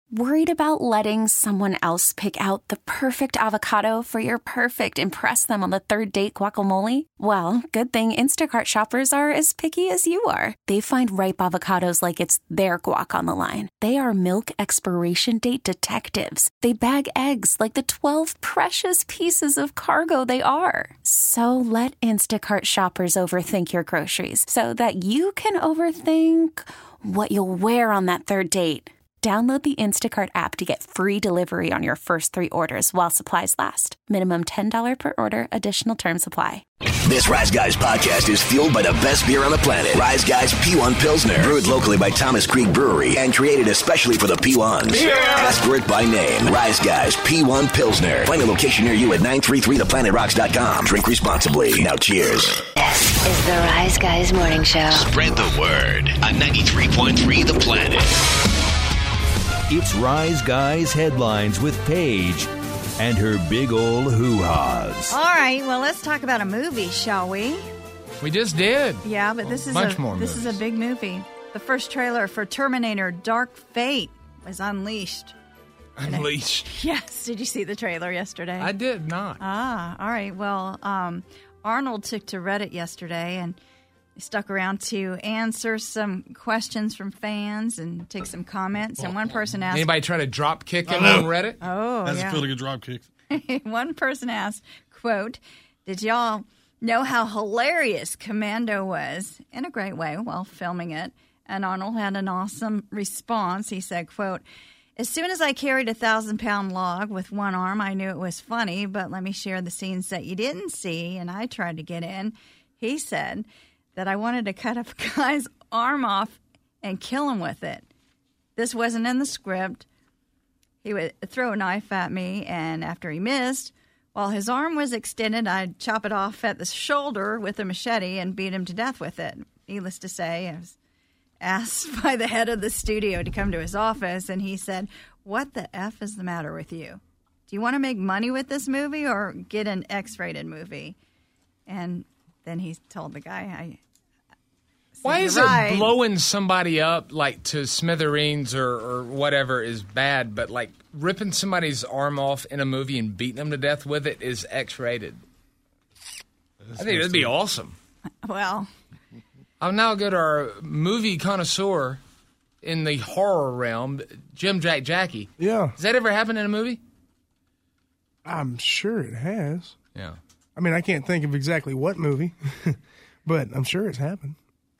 Worried about letting someone else pick out the perfect avocado for your perfect impress them on the third date guacamole? Well, good thing Instacart shoppers are as picky as you are. They find ripe avocados like it's their guac on the line. They are milk expiration date detectives. They bag eggs like the 12 precious pieces of cargo they are. So let Instacart shoppers overthink your groceries so that you can overthink what you'll wear on that third date. Download the Instacart app to get free delivery on your first 3 orders while supplies last. Minimum $10 per order. Additional terms apply. This Rise Guys podcast is fueled by the best beer on the planet. Rise Guys P1 Pilsner. Brewed locally by Thomas Creek Brewery and created especially for the P1s. Yeah. Ask for it by name. Rise Guys P1 Pilsner. Find a location near you at 933theplanetrocks.com. Drink responsibly. Now cheers. This is the Rise Guys Morning Show. Spread the word on 93.3 The Planet. It's Rise Guys Headlines with Paige and her big old hoo-has. All right, well, let's talk about a movie, shall we? We just did. Yeah, but this is this is a big movie. The first trailer for Terminator Dark Fate was unleashed. Unleashed? Yes. Did you see the trailer yesterday? I did not. Ah, all right. Well, Arnold took to Reddit yesterday and stuck around to answer some questions from fans and take some comments. And one person asked... Anybody try to drop kick him on Reddit? Oh, That's a feeling of drop kicks. One person asked, quote, "Did y'all know how hilarious Commando was?" In a great way while filming it. And Arnold had an awesome response. He said, quote, "As soon as I carried a 1,000-pound log with one arm, I knew it was funny, but let me share the scenes that you didn't see, and I tried to get in." He said that I wanted to cut a guy's arm off and kill him with it. This wasn't in the script. He would throw a knife at me, and after he missed, while his arm was extended, I'd chop it off at the shoulder with a machete and beat him to death with it. Needless to say, I was asked by the head of the studio to come to his office, and he said, "What the F is the matter with you? Do you want to make money with this movie or get an X-rated movie?" And then he told the guy, why is it blowing somebody up like to smithereens or whatever is bad, but like ripping somebody's arm off in a movie and beating them to death with it is X-rated? I think that'd be awesome. Well, I'll now go to our movie connoisseur in the horror realm, Jim Jack Jackie. Yeah. Has that ever happened in a movie? I'm sure it has. Yeah. I mean, I can't think of exactly what movie, but I'm sure it's happened.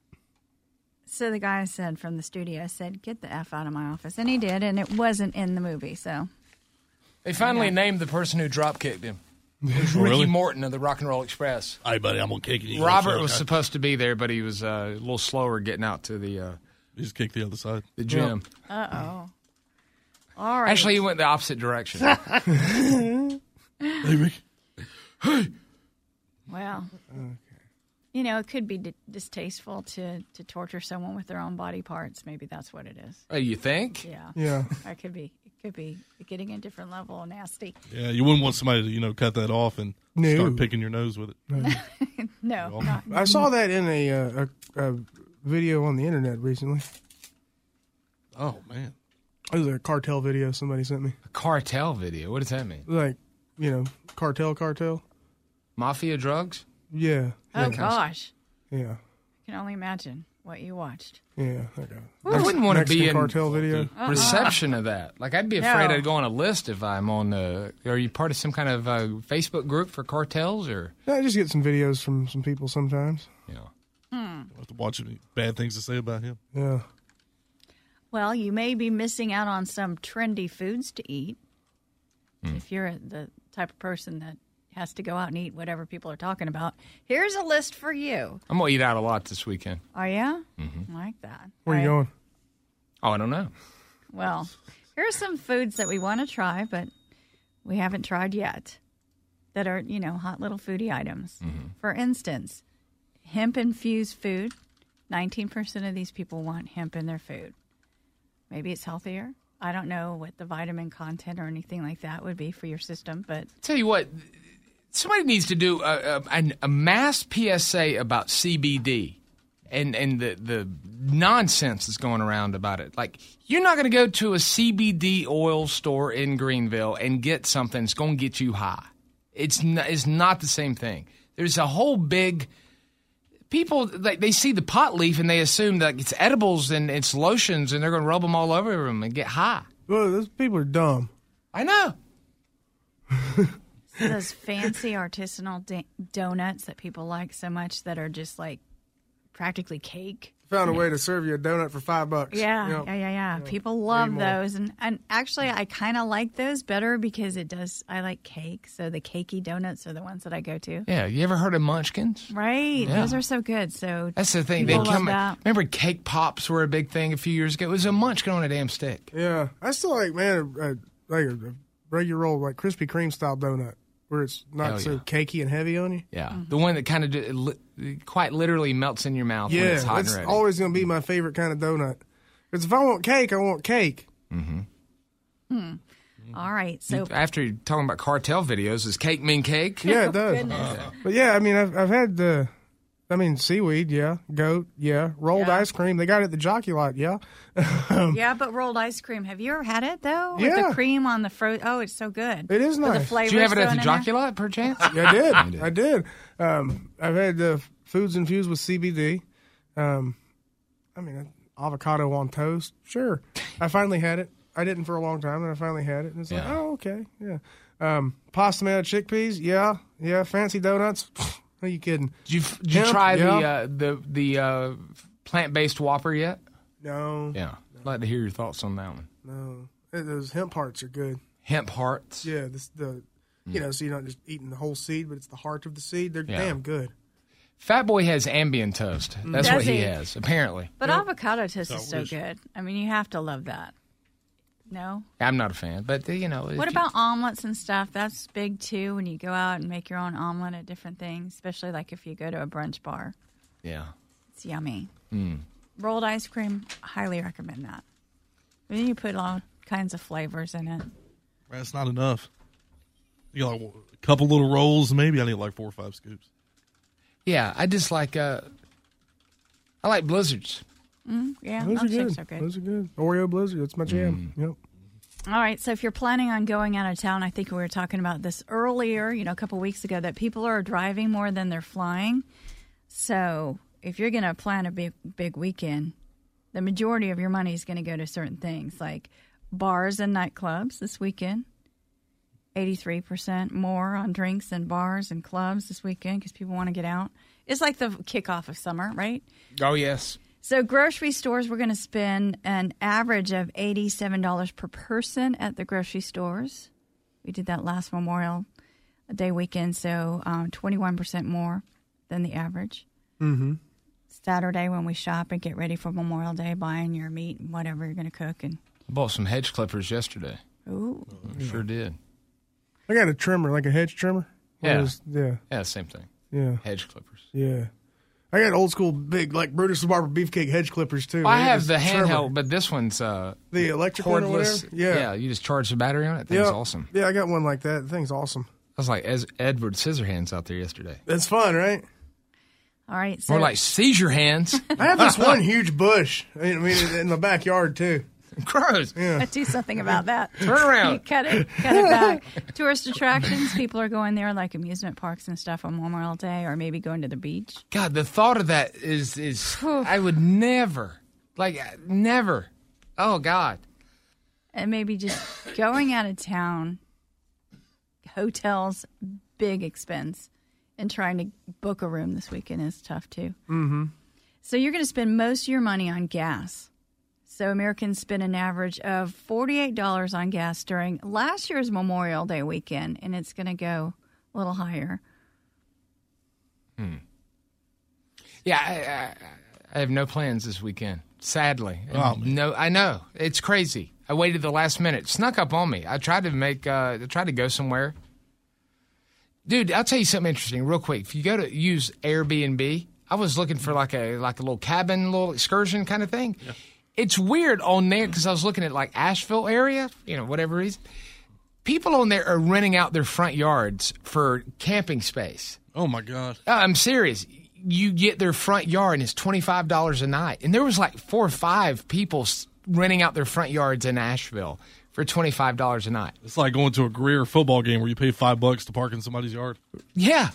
So the guy said from the studio, said, "Get the F out of my office." And he did, and it wasn't in the movie, so. They finally named the person who drop-kicked him. It was Ricky Morton of the Rock and Roll Express. Hey, buddy, I'm going to kick you. Robert was supposed to be there, but he was a little slower getting out to the... he just kicked the other side. The gym. Uh-oh. All right. Actually, he went the opposite direction. Hey, Rick. Hey. Well... Okay. You know, it could be distasteful to torture someone with their own body parts. Maybe that's what it is. Oh, you think? Yeah. Yeah. It could be getting a different level of nasty. Yeah, you wouldn't want somebody to, cut that off and start picking your nose with it. No. I saw that in a video on the internet recently. Oh, man. It was a cartel video somebody sent me. A cartel video? What does that mean? Like, cartel. Mafia drugs? Yeah. Oh, gosh. Yeah. I can only imagine what you watched. Yeah. Okay. I wouldn't want to be in cartel video. Reception of that. Like, I'd be afraid I'd go on a list if I'm on the... Are you part of some kind of Facebook group for cartels, or...? I just get some videos from some people sometimes. Yeah. I'll have to watch any bad things to say about him. Yeah. Well, you may be missing out on some trendy foods to eat if you're the type of person that has to go out and eat whatever people are talking about. Here's a list for you. I'm going to eat out a lot this weekend. Oh, yeah? Mm-hmm. I like that. Where are you going? Oh, I don't know. Well, here are some foods that we want to try, but we haven't tried yet that are, hot little foodie items. Mm-hmm. For instance, hemp-infused food. 19% of these people want hemp in their food. Maybe it's healthier. I don't know what the vitamin content or anything like that would be for your system, but... Tell you what... Somebody needs to do a mass PSA about CBD. and the nonsense that's going around about it. Like, you're not going to go to a CBD oil store in Greenville and get something that's going to get you high. It's not the same thing. There's a whole big... People, they see the pot leaf and they assume that it's edibles and it's lotions and they're going to rub them all over them and get high. Well, those people are dumb. I know. Those fancy artisanal donuts that people like so much that are just like practically cake. Found a way to serve you a donut for $5. Yeah, Yep. yeah. People love those, and actually, I kind of like those better because I like cake, so the cakey donuts are the ones that I go to. Yeah, you ever heard of Munchkins? Right, Yeah. those are so good. So that's the thing. Remember, cake pops were a big thing a few years ago. It was a Munchkin on a damn stick. Yeah, I still like, man, a regular old like Krispy Kreme style donut where it's not so cakey and heavy on you. Yeah, the one that kind of quite literally melts in your mouth when it's hot and ready. That's always going to be my favorite kind of donut. Because if I want cake, I want cake. Mm-hmm. All right. So after you're talking about cartel videos, does cake mean cake? Yeah, it does. But yeah, I mean, I've had seaweed, yeah. Goat, yeah. Rolled ice cream. They got it at the Jockey Lot, yeah. Yeah, but rolled ice cream. Have you ever had it, though? Yeah. With the cream on the fruit. Oh, it's so good. It is nice. With the flavors. Did you have it at the thrown in Jockey Lot, perchance? Yeah, I did. I've had foods infused with CBD. Avocado on toast. Sure. I finally had it. I didn't for a long time, and I finally had it. And it's like, oh, okay, yeah. Pasta made out of chickpeas. Yeah. Fancy donuts. Are you kidding? Did you try the plant-based Whopper yet? No. Yeah. I'd like to hear your thoughts on that one. No. Those hemp hearts are good. Hemp hearts? Yeah. So you're not just eating the whole seed, but it's the heart of the seed. They're damn good. Fat Boy has Ambien toast. That's what he has, apparently. But avocado toast is so good. I mean, you have to love that. No? I'm not a fan, but, What about omelets and stuff? That's big, too, when you go out and make your own omelet at different things, especially like if you go to a brunch bar. Yeah. It's yummy. Rolled ice cream, highly recommend that. And then you put all kinds of flavors in it. That's not enough. You got like a couple little rolls, maybe. I need like 4 or 5 scoops. Yeah, I just like, I like blizzards. Yeah, those are good. Are good. Those are good. Oreo blizzard, that's my jam. Yep. All right, so if you're planning on going out of town, I think we were talking about this earlier, a couple weeks ago, that people are driving more than they're flying. So if you're going to plan a big weekend, the majority of your money is going to go to certain things like bars and nightclubs this weekend. 83% more on drinks and bars and clubs this weekend because people want to get out. It's like the kickoff of summer, right? Oh, yes. So grocery stores, we're going to spend an average of $87 per person at the grocery stores. We did that last Memorial Day weekend, so 21% more than the average. Mm-hmm. Saturday when we shop and get ready for Memorial Day, buying your meat and whatever you're going to cook. And I bought some hedge clippers yesterday. Ooh. Sure did. I got a trimmer, like a hedge trimmer. Yeah. Yeah, same thing. Yeah. Hedge clippers. Yeah. I got old school big, like Brutus the Barber Beefcake hedge clippers, too. Well, I have the handheld, but this one's the electric one or cordless. whatever? Yeah. You just charge the battery on it. Thing's awesome. Yeah, I got one like that. The thing's awesome. I was like Edward Scissorhands out there yesterday. That's fun, right? All right. So more like seizure hands. I have this one huge bush. I mean, in the backyard, too. Gross. Yeah. do something about that. Turn around. You cut it back. Tourist attractions, people are going there like amusement parks and stuff on Memorial Day, or maybe going to the beach. God, the thought of that is I would never. Oh, God. And maybe just going out of town, hotels, big expense, and trying to book a room this weekend is tough, too. Mm-hmm. So you're going to spend most of your money on gas. So Americans spent an average of $48 on gas during last year's Memorial Day weekend, and it's going to go a little higher. Yeah, I have no plans this weekend, sadly. Oh, no, I know. It's crazy. I waited the last minute. Snuck up on me. I tried to go somewhere. Dude, I'll tell you something interesting real quick. If you go to use Airbnb, I was looking for like a little cabin, little excursion kind of thing. Yeah. It's weird on there because I was looking at like Asheville area, whatever reason. People on there are renting out their front yards for camping space. Oh, my God. I'm serious. you get their front yard and it's $25 a night. And there was like 4 or 5 people renting out their front yards in Asheville for $25 a night. It's like going to a Greer football game where you pay $5 to park in somebody's yard. Yeah.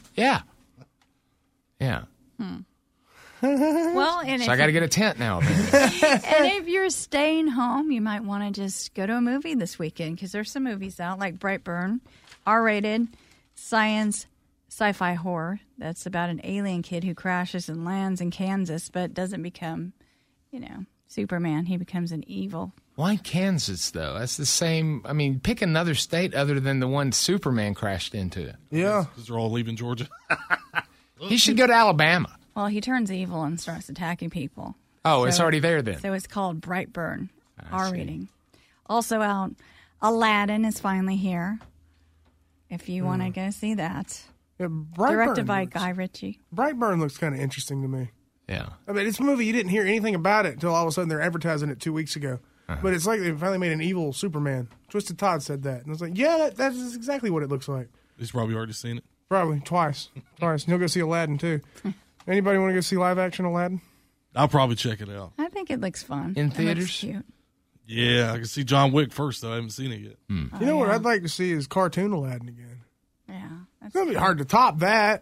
Well, and so I got to get a tent now. And if you're staying home, you might want to just go to a movie this weekend because there's some movies out like Brightburn, R-rated, science, sci-fi horror. That's about an alien kid who crashes and lands in Kansas but doesn't become, Superman. He becomes an evil. Why Kansas, though? That's the same. I mean, pick another state other than the one Superman crashed into. Yeah. Because they're all leaving Georgia. He should go to Alabama. Well, he turns evil and starts attacking people. Oh, it's already there then. So it's called Brightburn, R rating. Also out, Aladdin is finally here. If you want to go see that. Yeah, directed by Guy Ritchie. Brightburn looks kind of interesting to me. Yeah. I mean, it's a movie, you didn't hear anything about it until all of a sudden they're advertising it 2 weeks ago. But it's like they finally made an evil Superman. Twisted Todd said that. And I was like, yeah, that's exactly what it looks like. He's probably already seen it. Probably twice. And he'll go see Aladdin, too. Anybody want to go see live action Aladdin? I'll probably check it out. I think it looks fun. In It theaters? looks cute. Yeah, I can see John Wick first, though. I haven't seen it yet. You know what I'd like to see is cartoon Aladdin again. Yeah. It's going to be hard to top that.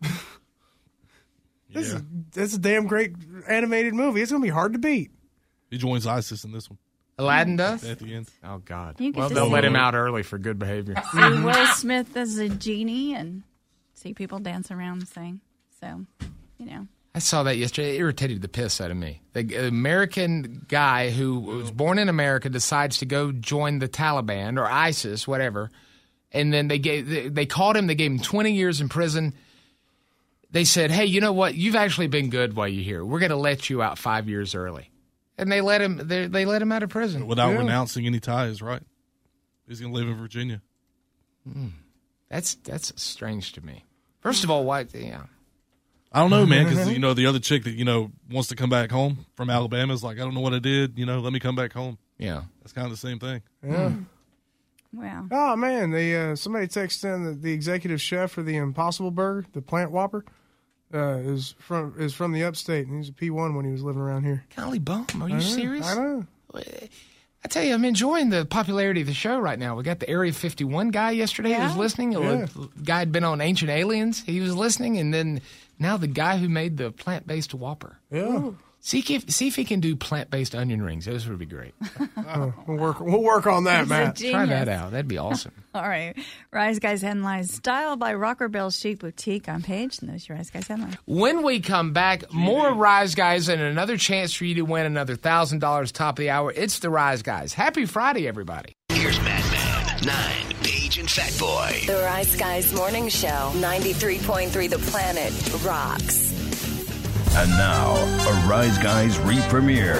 That's a damn great animated movie. It's going to be hard to beat. He joins ISIS in this one. Aladdin does? At the end. Oh, God. You get Well, to they'll see- let him out early for good behavior. See Will Smith as a genie and see people dance around and sing. So, I saw that yesterday. It irritated the piss out of me. The American guy who was born in America decides to go join the Taliban or ISIS, whatever, and then they called him. They gave him 20 years in prison. They said, "Hey, you know what? You've actually been good while you're here. We're going to let you out 5 years early." And they let him. They let him out of prison Without renouncing any ties, right? He's going to live in Virginia. That's strange to me. First of all, why? Yeah. I don't know, man, because, the other chick that, wants to come back home from Alabama is like, I don't know what I did, let me come back home. Yeah. That's kind of the same thing. Yeah. Wow. Oh, man. Somebody texted in the executive chef for the Impossible Burger, the Plant Whopper, is from the upstate, and he's a P1 when he was living around here. Golly bum, are you serious? I know. I tell you, I'm enjoying the popularity of the show right now. We got the Area 51 guy yesterday who was listening. Yeah. The guy had been on Ancient Aliens. He was listening. And then now the guy who made the plant-based Whopper. Yeah. Ooh. See if he can do plant-based onion rings. Those would be great. We'll work on that, He's a Matt. genius. Try that out. That'd be awesome. All right. Rise Guys Headlines, styled by Rocker Bell's Chic Boutique on Page. And those are your Rise Guys Headlines. When we come back, more Rise Guys and another chance for you to win another $1,000 top of the hour. It's the Rise Guys. Happy Friday, everybody. Here's Madman, 9, Paige and Fat Boy. The Rise Guys Morning Show, 93.3 The Planet rocks. And now, a Rise Guys re-premiere.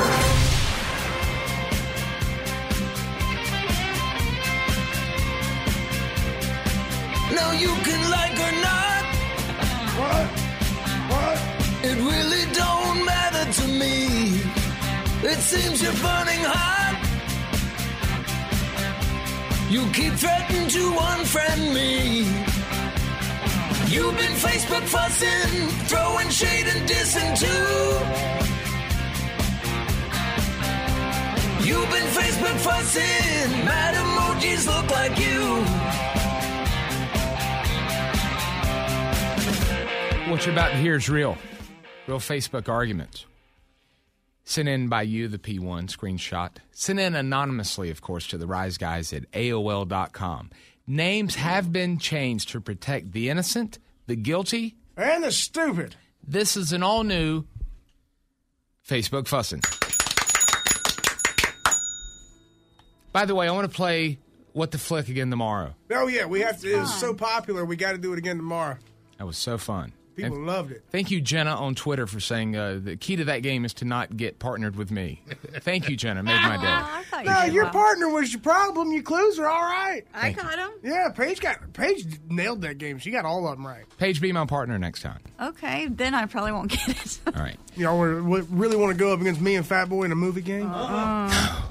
Now you can like or not. What? It really don't matter to me. It seems you're burning hot. You keep threatening to unfriend me. You've been Facebook fussing, throwing shade and dissing too. You've been Facebook fussing, mad emojis look like you. What you're about to hear is real Facebook arguments. Sent in by you, the P1 screenshot. Sent in anonymously, of course, to the Rise Guys at AOL.com. Names have been changed to protect the innocent, the guilty, and the stupid. This is an all-new Facebook fussing. By the way, I want to play What the Flick again tomorrow. Oh, yeah, we have to. It was so popular, we got to do it again tomorrow. That was so fun. People loved it. Thank you, Jenna, on Twitter for saying the key to that game is to not get partnered with me. Thank you, Jenna. Made my day. No, your partner was your problem. Your clues are all right. I got them. Yeah, Paige nailed that game. She got all of them right. Paige, be my partner next time. Okay, then I probably won't get it. All right. Y'all really want to go up against me and Fat Boy in a movie game? No.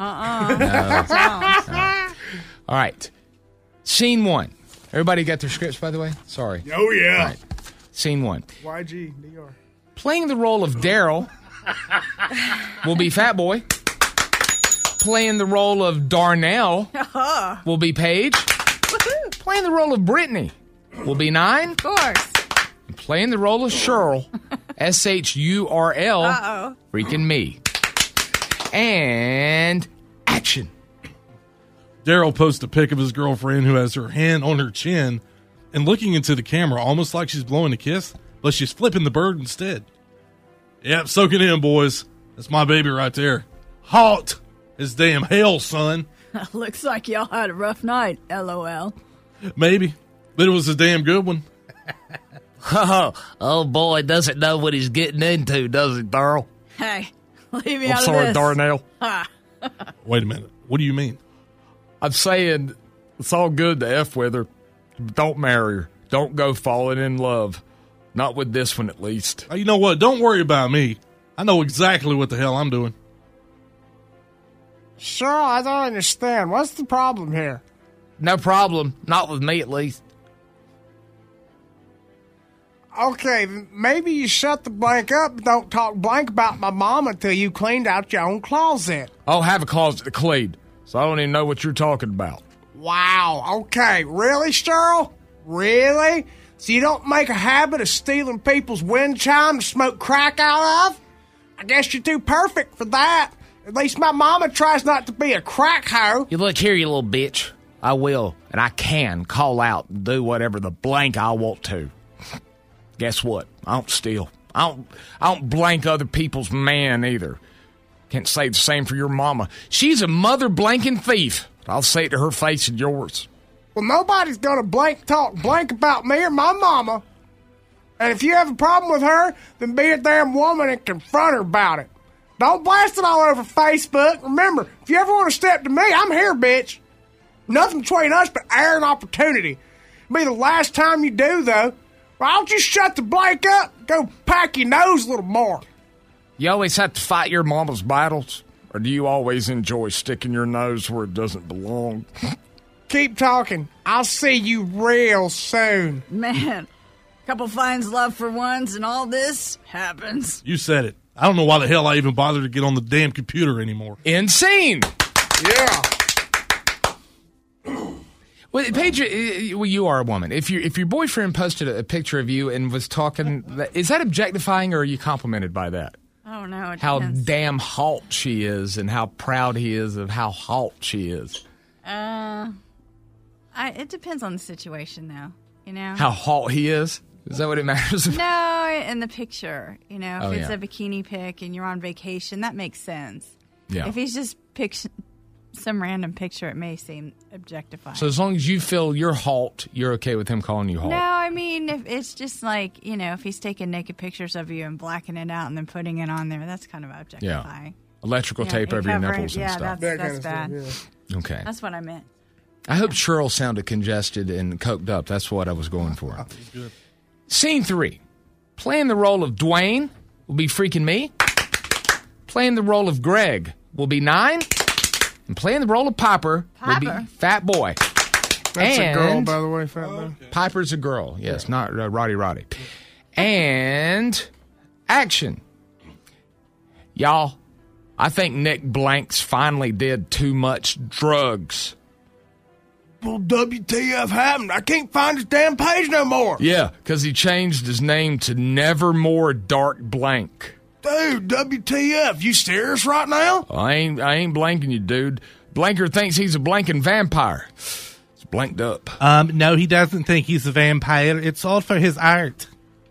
All right. Scene 1. Everybody got their scripts, by the way? Sorry. Oh, yeah. All right. Scene 1. YG, DR. Playing the role of Daryl will be Fat Boy. Playing the role of Darnell will be Paige. Playing the role of Brittany will be 9. Of course. And playing the role of Shurl, SHURL, freaking me. And action. Daryl posts a pic of his girlfriend who has her hand on her chin and looking into the camera almost like she's blowing a kiss, but she's flipping the bird instead. Yep, soak it in, boys. That's my baby right there. Hot as damn hell, son. Looks like y'all had a rough night, LOL. Maybe, but it was a damn good one. Oh, boy, doesn't know what he's getting into, does he, Daryl? Hey, leave me out of sorry, this. Darnell. Wait a minute. What do you mean? I'm saying it's all good to F with her. Don't marry her. Don't go falling in love. Not with this one, at least. You know what? Don't worry about me. I know exactly what the hell I'm doing. Sure, I don't understand. What's the problem here? No problem. Not with me, at least. Okay, maybe you shut the blank up and don't talk blank about my mom until you cleaned out your own closet. I'll have a closet cleaned, so I don't even know what you're talking about. Wow, okay. Really, Cheryl? Really? So you don't make a habit of stealing people's wind chime to smoke crack out of? I guess you're too perfect for that. At least my mama tries not to be a crack hoe. You look here, you little bitch. I will, and I can call out and do whatever the blank I want to. Guess what? I don't steal. I don't blank other people's man either. Can't say the same for your mama. She's a mother blanking thief. I'll say it to her face and yours. Well, nobody's gonna talk blank about me or my mama. And if you have a problem with her, then be a damn woman and confront her about it. Don't blast it all over Facebook. Remember, if you ever want to step to me, I'm here, bitch. Nothing between us but air and opportunity. It'll be the last time you do, though. Why don't you shut the blank up and go pack your nose a little more? You always have to fight your mama's battles? Or do you always enjoy sticking your nose where it doesn't belong? Keep talking. I'll see you real soon. Man, couple finds love for ones and all this happens. You said it. I don't know why the hell I even bothered to get on the damn computer anymore. Insane! Yeah. Well, Paige, you are a woman. If your boyfriend posted a picture of you and was talking, is that objectifying or are you complimented by that? I don't know. How damn hot she is and how proud he is of how hot she is. It depends on the situation, though. You know how hot he is. Is that what it matters? No, in the picture. You know, if it's a bikini pic and you're on vacation, that makes sense. Yeah. If he's just some random picture, it may seem objectifying. So as long as you feel you're hot, you're okay with him calling you hot? No, I mean, if it's just like, you know, if he's taking naked pictures of you and blacking it out and then putting it on there, that's kind of objectifying. Yeah. Electrical tape over your nipples and stuff. That's bad. Yeah. Okay. That's what I meant. I hope Cheryl sounded congested and coked up. That's what I was going for. Scene 3. Playing the role of Dwayne will be freaking me. Playing the role of Greg will be 9. And playing the role of Piper will be Fat Boy. That's a girl, by the way, Fat Boy. Piper's a girl. Yes, not Roddy. And action. Y'all, I think Nick Blanks finally did too much drugs. Well, WTF happened? I can't find his damn page no more. Yeah, because he changed his name to Nevermore Dark Blank. Dude, WTF? You serious right now? I ain't blanking you, dude. Blanker thinks he's a blanking vampire. It's blanked up. No, he doesn't think he's a vampire. It's all for his art.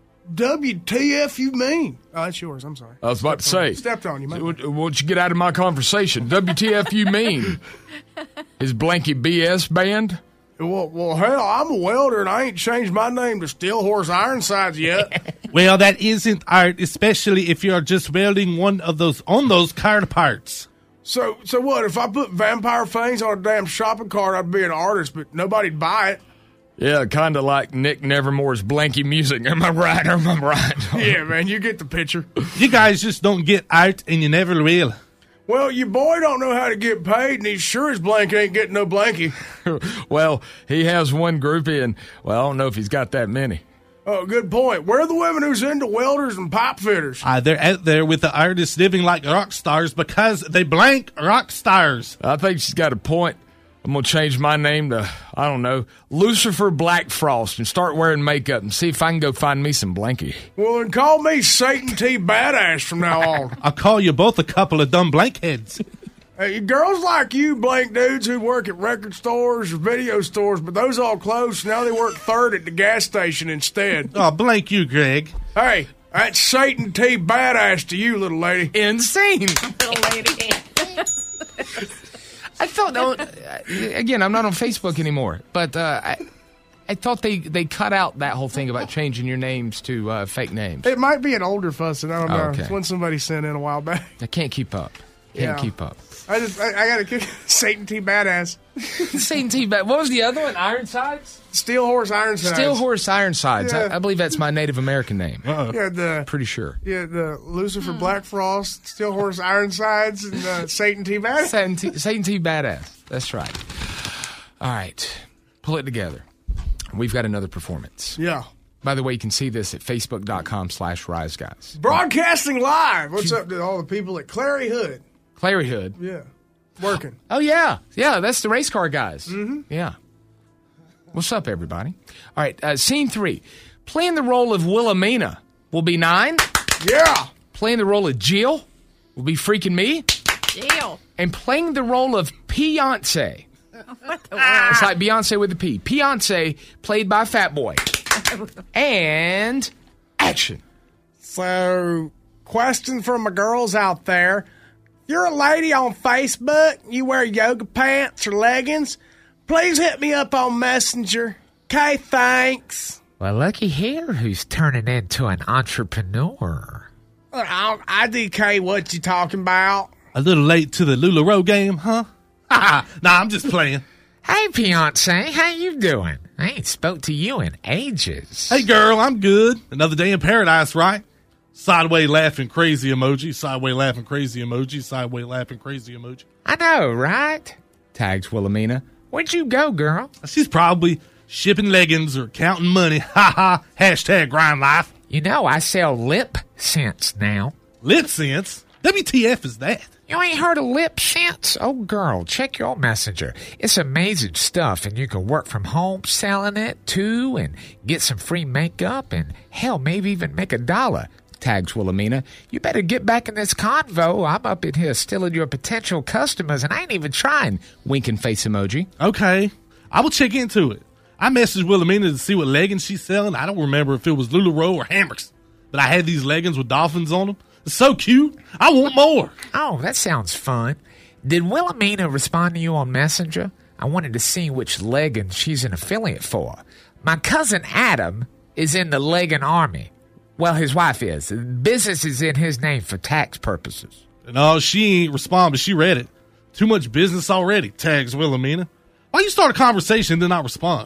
WTF you mean? Oh, that's yours. I'm sorry. I was about to say. Stepped on you, man. What'd you get out of my conversation? WTF you mean? His blanky BS band? Well, hell, I'm a welder and I ain't changed my name to Steel Horse Ironsides yet. Well, that isn't art, especially if you're just welding one of those on those car parts. So what? If I put vampire fangs on a damn shopping cart, I'd be an artist, but nobody'd buy it. Yeah, kind of like Nick Nevermore's blanky music. Am I right? Yeah, man, you get the picture. You guys just don't get art, and you never will. Well, your boy don't know how to get paid, and he's sure as blank ain't getting no blankie. Well, he has one groupie, and, well, I don't know if he's got that many. Oh, good point. Where are the women who's into welders and pipe fitters? They're out there with the artists living like rock stars because they blank rock stars. I think she's got a point. I'm going to change my name to, I don't know, Lucifer Black Frost and start wearing makeup and see if I can go find me some blankie. Well, then call me Satan T. Badass from now on. I'll call you both a couple of dumb blankheads. Hey, girls like you blank dudes who work at record stores or video stores, but those all closed, now they work third at the gas station instead. Oh, blank you, Greg. Hey, that's Satan T. Badass to you, little lady. Insane. Little lady. I thought, again, I'm not on Facebook anymore, but I thought they cut out that whole thing about changing your names to fake names. It might be an older fuss, and I don't know. Okay. It's one somebody sent in a while back. I can't keep up. Can't keep up. I got to kick Satan T. Badass. Satan T. Badass. What was the other one? Ironsides? Steel Horse Ironsides. Steel Horse Ironsides. Yeah. I believe that's my Native American name. Yeah, pretty sure. Yeah, the Lucifer Black Frost, Steel Horse Ironsides, and Satan T. Badass. Satan T. Badass. That's right. All right. Pull it together. We've got another performance. Yeah. By the way, you can see this at facebook.com/riseguys. Broadcasting live. What's up to all the people at Clary Hood? Clary Hood. Yeah. Working. Oh, yeah. Yeah, that's the race car guys. Mm-hmm. Yeah. What's up, everybody? All right, scene 3. Playing the role of Wilhelmina will be 9. Yeah. Playing the role of Jill will be freaking me. Jill. And playing the role of Beyonce. What the world? It's like Beyonce with a P. Beyonce, played by Fat Boy. And action. So, question for my girls out there. You're a lady on Facebook, you wear yoga pants or leggings, please hit me up on Messenger. Okay, thanks. Well, looky here who's turning into an entrepreneur. IDK, what you talking about? A little late to the LuLaRoe game, huh? Nah, I'm just playing. Hey, Beyonce, how you doing? I ain't spoke to you in ages. Hey, girl, I'm good. Another day in paradise, right? Sideway laughing crazy emoji, sideway laughing crazy emoji, sideway laughing crazy emoji. I know, right? Tags Wilhelmina. Where'd you go, girl? She's probably shipping leggings or counting money. Ha ha. Hashtag grind life. You know, I sell lip scents now. Lip scents? WTF is that? You ain't heard of lip scents? Oh, girl, check your messenger. It's amazing stuff, and you can work from home selling it, too, and get some free makeup, and hell, maybe even make $1. Tags Wilhelmina. You better get back in this convo. I'm up in here stealing your potential customers, and I ain't even trying. Winking face emoji. Okay, I will check into it. I messaged Wilhelmina to see what leggings she's selling. I don't remember if it was LuLaRoe or Hammers, but I had these leggings with dolphins on them. It's so cute. I want more. Oh, that sounds fun. Did Wilhelmina respond to you on Messenger? I wanted to see which leggings she's an affiliate for. My cousin Adam is in the legging army. Well, his wife is. The business is in his name for tax purposes. No, she ain't respond, but she read it. Too much business already, tags Wilhelmina. Why you start a conversation and then not respond?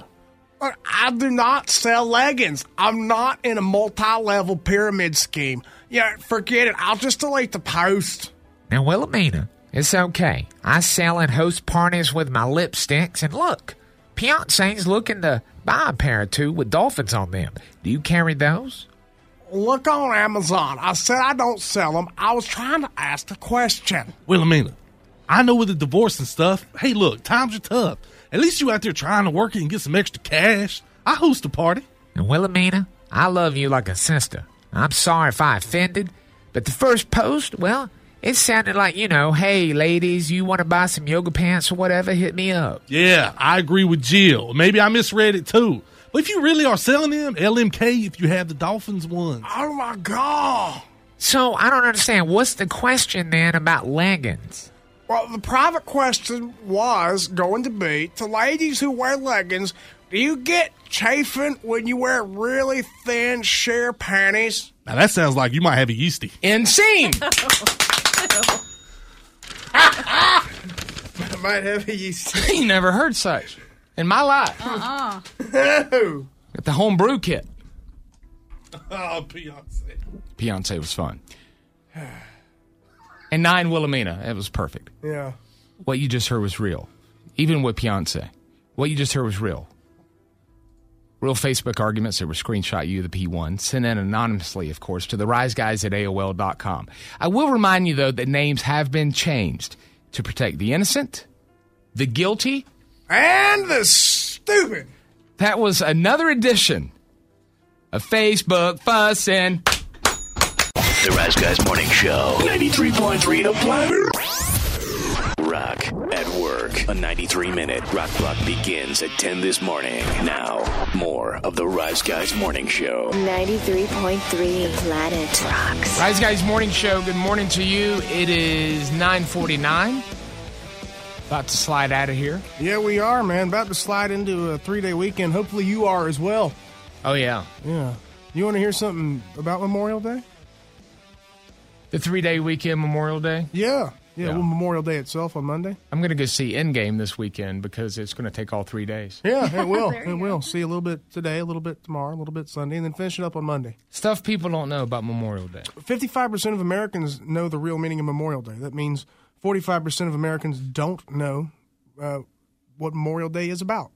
I do not sell leggings. I'm not in a multi-level pyramid scheme. Yeah, forget it. I'll just delete the post. Now, Wilhelmina, it's okay. I sell and host parties with my lipsticks, and look, Beyonce's looking to buy a pair or two with dolphins on them. Do you carry those? Look on Amazon. I said I don't sell them. I was trying to ask a question. Wilhelmina, I know with the divorce and stuff, hey, look, times are tough. At least you out there trying to work it and get some extra cash. I host a party. And Wilhelmina, I love you like a sister. I'm sorry if I offended, but the first post, well, it sounded like, you know, hey, ladies, you want to buy some yoga pants or whatever, hit me up. Yeah, I agree with Jill. Maybe I misread it too. But if you really are selling them, LMK if you have the Dolphins ones. Oh, my God. So, I don't understand. What's the question, then, about leggings? Well, the private question was going to be, to ladies who wear leggings, do you get chafing when you wear really thin sheer panties? Now, that sounds like you might have a yeasty. Insane! I might have a yeasty. I never heard such in my life. No. At the home brew kit. Oh, Beyonce. Beyonce was fun. And 9 Wilhelmina. It was perfect. Yeah. What you just heard was real. Even with Beyonce. What you just heard was real. Real Facebook arguments that were screenshot you, the P1. Send in anonymously, of course, to the riseguys@AOL.com. I will remind you, though, that names have been changed to protect the innocent, the guilty, and the stupid. That was another edition of Facebook Fussin'. The Rise Guys Morning Show. 93.3 The Planet. Rock at work. A 93-minute rock block begins at 10 this morning. Now, more of the Rise Guys Morning Show. 93.3 Planet Rocks. Rise Guys Morning Show, good morning to you. It is 9:49. About to slide out of here. Yeah, we are, man. About to slide into a 3-day weekend. Hopefully you are as well. Oh, yeah. Yeah. You want to hear something about Memorial Day? The 3-day weekend, Memorial Day? Yeah. Well, Memorial Day itself on Monday. I'm going to go see Endgame this weekend because it's going to take all 3 days. Yeah, it will. It will. See a little bit today, a little bit tomorrow, a little bit Sunday, and then finish it up on Monday. Stuff people don't know about Memorial Day. 55% of Americans know the real meaning of Memorial Day. That means 45% of Americans don't know what Memorial Day is about.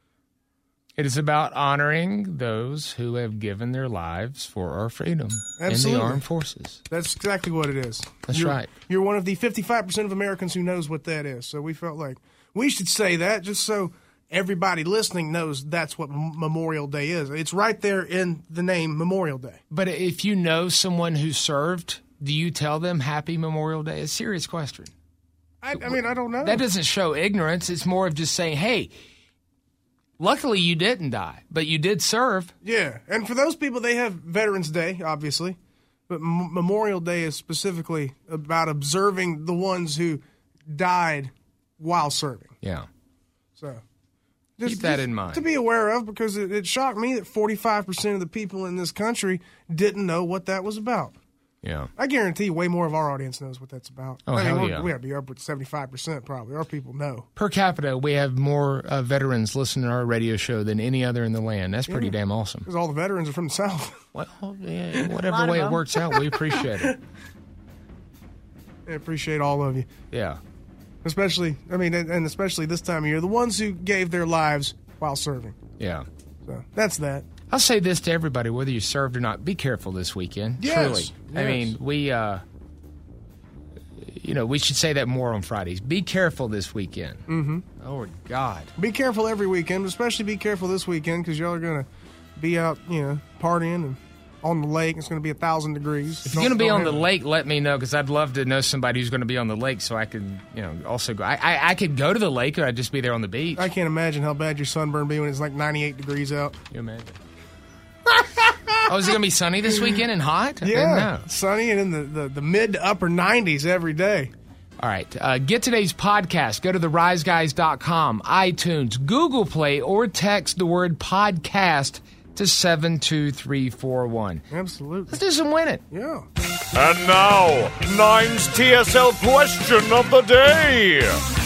It is about honoring those who have given their lives for our freedom in the armed forces. That's exactly what it is. That's right. You're one of the 55% of Americans who knows what that is. So we felt like we should say that just so everybody listening knows that's what Memorial Day is. It's right there in the name Memorial Day. But if you know someone who served, do you tell them Happy Memorial Day? It's a serious question. I mean, I don't know. That doesn't show ignorance. It's more of just saying, hey, luckily you didn't die, but you did serve. Yeah, and for those people, they have Veterans Day, obviously. But Memorial Day is specifically about observing the ones who died while serving. Yeah. So keep that in mind. To be aware of, because it shocked me that 45% of the people in this country didn't know what that was about. Yeah. I guarantee way more of our audience knows what that's about. Oh, hell yeah. We have to be up with 75% probably. Our people know. Per capita, we have more veterans listening to our radio show than any other in the land. That's pretty damn awesome. Because all the veterans are from the South. Well, yeah, whatever way it works out, we appreciate it. I appreciate all of you. Yeah. Especially this time of year, the ones who gave their lives while serving. Yeah. So that's that. I'll say this to everybody, whether you served or not, be careful this weekend. Yes. Truly. Yes. I mean, we should say that more on Fridays. Be careful this weekend. Mm-hmm. Oh, God. Be careful every weekend, especially be careful this weekend because y'all are going to be out, partying and on the lake. It's going to be 1,000 degrees. If you're going to be on the lake, let me know because I'd love to know somebody who's going to be on the lake so I could, also go. I could go to the lake or I'd just be there on the beach. I can't imagine how bad your sunburn be when it's like 98 degrees out. You imagine? Oh, is it going to be sunny this weekend and hot? Yeah, sunny and in the mid to upper 90s every day. All right. Get today's podcast. Go to theriseguys.com, iTunes, Google Play, or text the word podcast to 72341. Absolutely. Let's do some winning. Yeah. And now, Nine's TSL question of the day.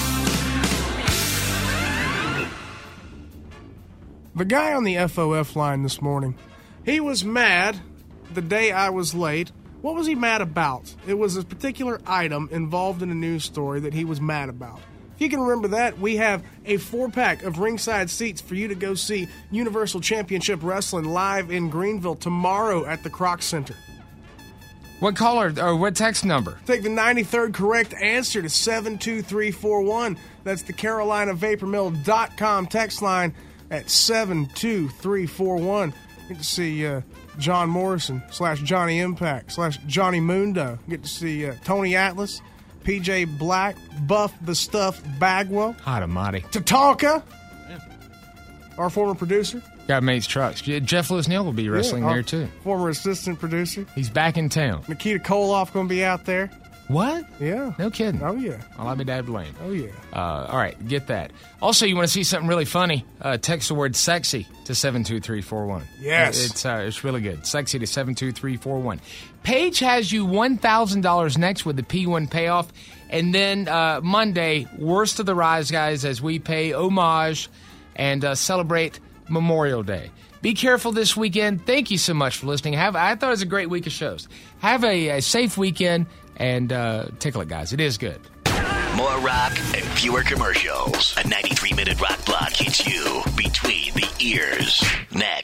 The guy on the FOF line this morning, he was mad the day I was late. What was he mad about? It was a particular item involved in a news story that he was mad about. If you can remember that, we have a 4-pack of ringside seats for you to go see Universal Championship Wrestling live in Greenville tomorrow at the Kroc Center. What caller or what text number? Take the 93rd correct answer to 72341. That's the CarolinaVaporMill.com text line at 72341. Get to see John Morrison / Johnny Impact / Johnny Mundo. Get to see Tony Atlas, PJ Black, Buff the Stuff Bagwell. Hot almighty. Tatanka, our former producer. Got Mate's Trucks. Jeff Lewis Neal will be wrestling there, too. Former assistant producer. He's back in town. Nikita Koloff going to be out there. What? Yeah. No kidding. Oh, yeah. I'll be Dad Blaine. Oh, yeah. All right, get that. Also, you want to see something really funny, text the word sexy to 72341. Yes. It's really good. Sexy to 72341. Paige has you $1,000 next with the P1 payoff. And then Monday, worst of the Rise Guys as we pay homage and celebrate Memorial Day. Be careful this weekend. Thank you so much for listening. I thought it was a great week of shows. Have a safe weekend and tickle it, guys. It is good. More rock and fewer commercials. A 93-minute rock block hits you between the ears. Next.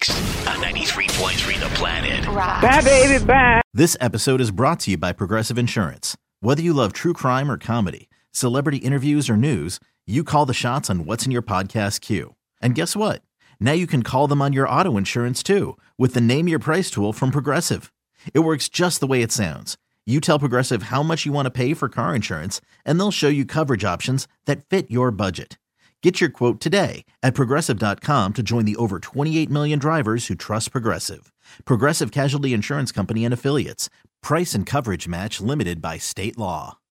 rock. Bye, baby, bye. This episode is brought to you by Progressive Insurance. Whether you love true crime or comedy, celebrity interviews or news, you call the shots on what's in your podcast queue. And guess what? Now you can call them on your auto insurance too with the Name Your Price tool from Progressive. It works just the way it sounds. You tell Progressive how much you want to pay for car insurance, and they'll show you coverage options that fit your budget. Get your quote today at Progressive.com to join the over 28 million drivers who trust Progressive. Progressive Casualty Insurance Company and Affiliates. Price and coverage match limited by state law.